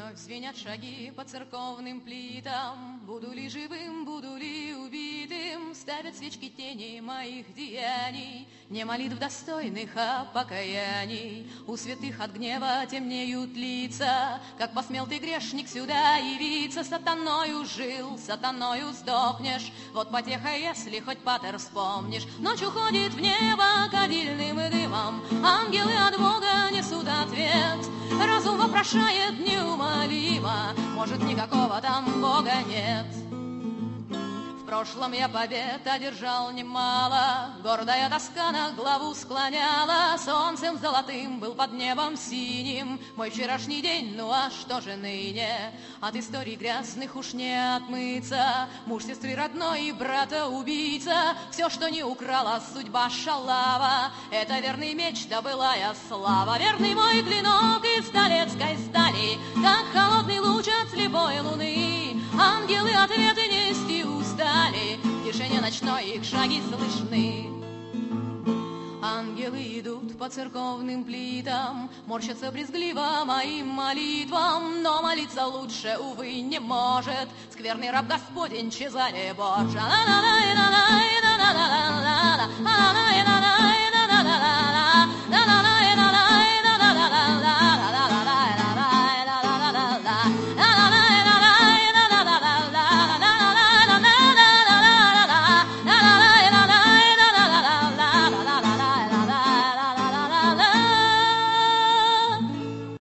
Вновь звенят шаги по церковным плитам. Буду ли живым, буду ли убитым, ставят свечки тени моих деяний. Не молитв достойных, а покаяний. У святых от гнева темнеют лица. Как посмел ты, грешник, сюда явиться? Сатаною жил, сатаною сдохнешь. Вот потеха, если хоть патер вспомнишь. Ночь уходит в небо кадильным дымом. Ангелы от Бога несут ответ. Разум вопрошает неумолимо, может, никакого там Бога нет. В прошлом я побед одержал немало, гордая тоска на главу склоняла. Солнцем золотым был под небом синим мой вчерашний день, ну а что же ныне? От историй грязных уж не отмыться. Муж сестры родной и брата убийца. Все, что не украла судьба шалава, это верный меч да былая слава. Верный мой клинок из столецкой стали, как холодный луч от слепой луны. Ангелы ответы нести устали, в тишине ночной их шаги слышны. Ангелы идут по церковным плитам, морщатся брезгливо моим молитвам, но молиться лучше, увы, не может скверный раб Господень Чезаре Борджа.